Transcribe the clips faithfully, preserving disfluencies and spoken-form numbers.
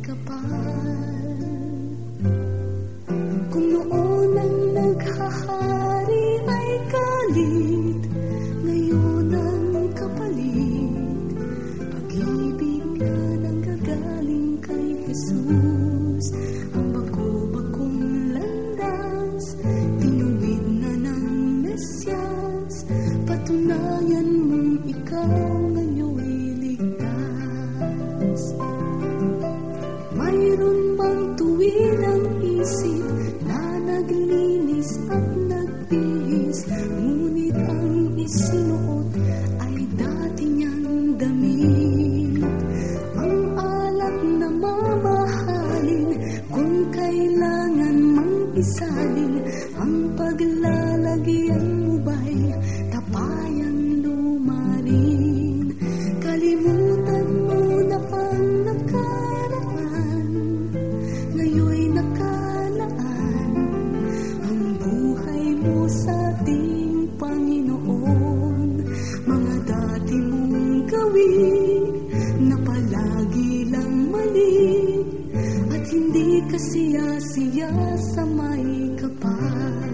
kapal. Kung noon ang naghahari ay galit, ngayon ang kapalit, pag-ibig na nanggagaling kay Jesus. Ang bako-bakong landas, tinuwid na ng Mesyas, patunayan mong ikaw ngayon'y ligtas. Mayroon bang tuwid ang isip na naglinis at nagbihis, ngunit ang isinuot ay dati niyang damit? Ang alak na mamahalin, kung kailangan mang isalin, ang paglalagyan mo ba'y tapayang lumarin? Kalimutan mo na ang nakaraan, ngayon'y nakalaan ang buhay mo sa ating Panginoon. Mga dati mong gawin na palagi lang mali, at hindi ka siya-siya sa may kapal.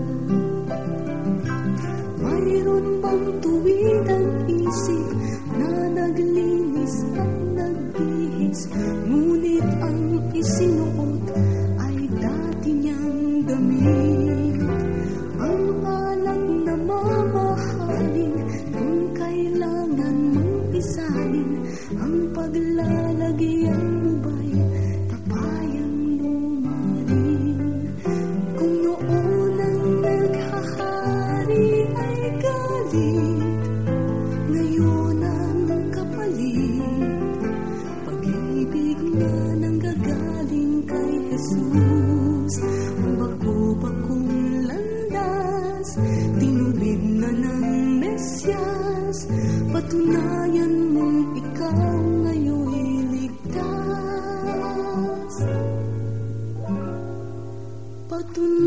Mayroon bang tuwid ang isip na naglinis at nagbihis, ngunit ang isinuot ay dati niyang damit? Ang alak na mamahalin, kung kailangan mang isalin, ang paglalagyan mo ba'y tapayang lumarin? Kung noon ang naghahari ay galit, ngayon ang kapalit, pag-ibig na nanggagaling kay Jesus. Ang bako-bakong landas, tinuwid na ng Mesyas, patunayan mong ikaw ngayon'y ligtas. Patunayan